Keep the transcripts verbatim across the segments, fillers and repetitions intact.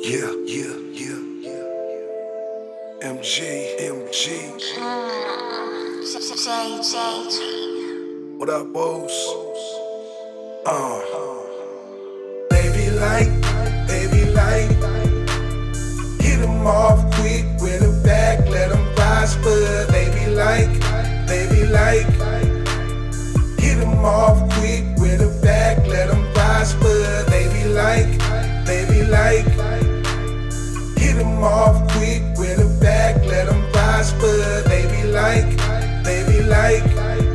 Yeah, yeah, yeah, yeah. M G, M G. Mm, J J G. What up, boss? Uh. Baby like, baby like. Hit 'em off quick with a back, let 'em prosper. Baby like, baby like. Hit 'em off quick with a back, let 'em prosper. Baby like, baby like. Hit 'em off quick with a back, let 'em prosper. Baby like, baby like.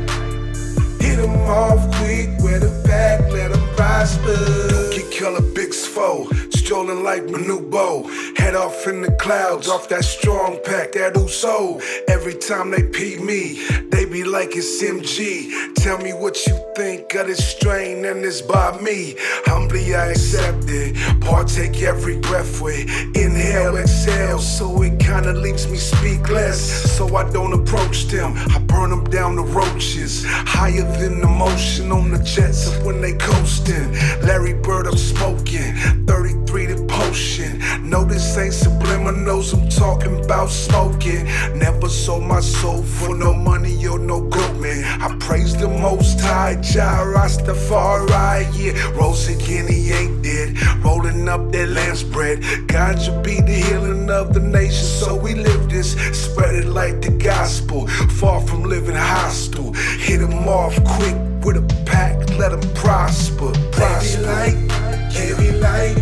Hit 'em off quick with a back, let 'em prosper. Dookie Killer Big Sfoe, strolling like Manubo. Head off in the clouds, off that strong pack, that Uso. Every time they pee me, they be like it's M G. Tell me what you think of this strain and this by me. Humbly I accept it, partake every breath with. Inhale, exhale, so it kinda leaves me speechless. So I don't approach them, I burn them down to roaches. Higher than the motion on the jets of when they coasting. Larry Bird, I'm smoking, thirty-three to potion. No, this ain't subliminals, I'm talking about smoking. Never sold my soul for no money or no goat, man. I praise the Most High, Jah Rastafari, yeah. Rose again, he ain't dead. Rolling up that lamb's bread. Ganja be the healing of the nation, so we live this. Spread it like the gospel, far from living hostile. Hit 'em off quick with a pack, let 'em prosper. Prosper. Baby like, baby like.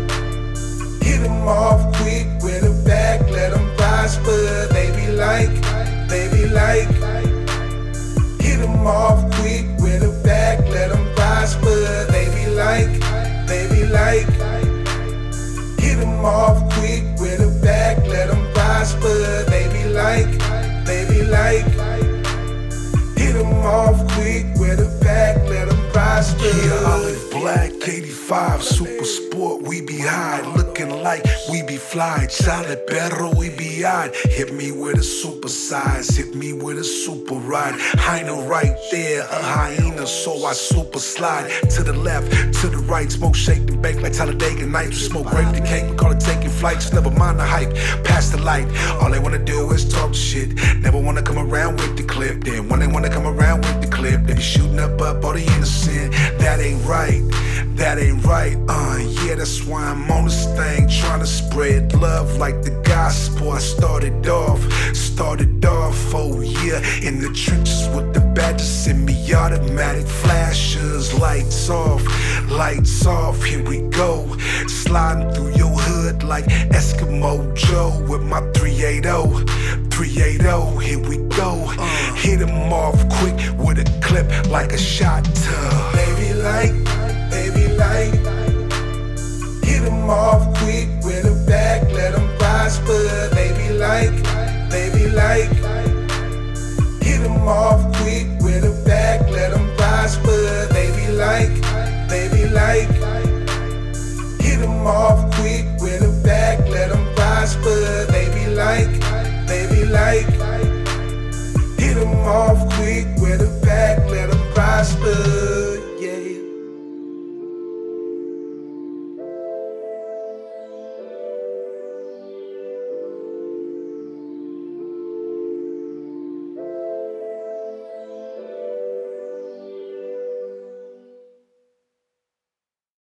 Hit 'em off quick with a back, let 'em prosper. Baby like, baby like. Hit 'em off quick with a back, let 'em prosper. Baby like, baby like. Hit 'em off quick with a back, let 'em prosper. Baby like, baby like. Hit 'em off quick with a back, let 'em prosper. Yeah, Olive Black, eighty-five, Super Sport, we be high. Looking like we be fly. Chale perro, we be odd. Hit me with a super size, hit me with a super ride. Hyena right there, a hyena, so I super slide. To the left, to the right, smoke shake and bake like Talladega Nights. Smoke grape the cake, we call it taking flights. Never mind the hype, past the light. All they wanna do is talk shit. Never wanna come around with the clip. Then when they wanna come around with the clip, they be shooting up up all the innocent. That ain't right, that ain't right. Uh, yeah, that's why I'm on this thing, trying to spread love like the gospel. I started off, started off, oh yeah, in the trenches with the badges, semi-automatic flashers. Lights off, lights off, here we go. Sliding through your hood like Eskimo Joe with my three eighty, three eighty, here we go. Hit 'em off quick with a clip like a shot tub.